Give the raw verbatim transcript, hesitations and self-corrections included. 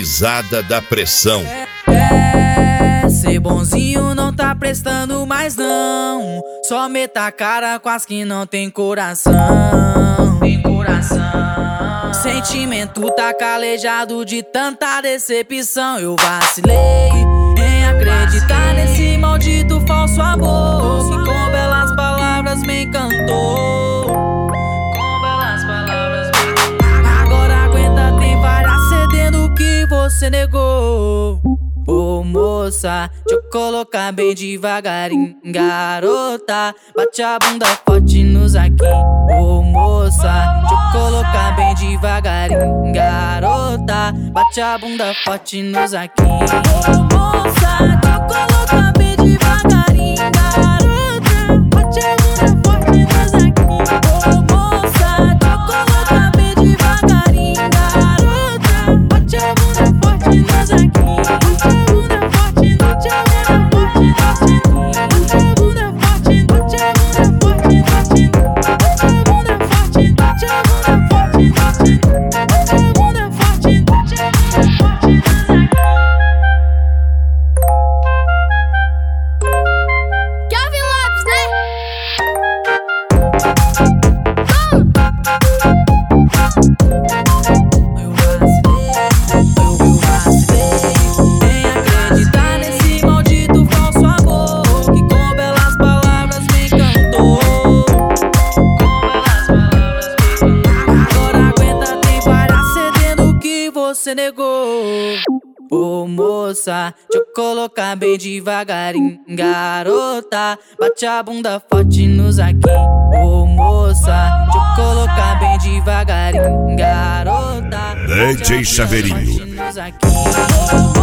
risada da pressão. É, ser bonzinho não tá prestando mais não. Só meta a cara com as que não tem coração. Tem coração. Sentimento tá calejado de tanta decepção. Eu vacilei em acreditar nesse maldito falso amor que com belas palavras me encantou. Com belas palavras me encantou. Agora aguenta, tem várias cedendo que você negou. Ô moça, deixa eu colocar bem devagarinho. Garota, bate a bunda forte nos aqui. Ô moça, deixa eu colocar bem devagarinho. Garota, bate a bunda forte nos aqui. Ô moça, deixa eu colocar bem devagarinho. Garota, bate a bunda forte nos aqui. Ô moça, deixa eu colocar bem devagarinho. Garota, bate a bunda forte nos aqui. Você negou. Ô moça, deixa eu colocar bem devagarinho. Garota, bate a bunda forte nos aqui. Ô moça, deixa eu colocar bem devagarinho. Garota, D J Chaveirinho. nos aqui.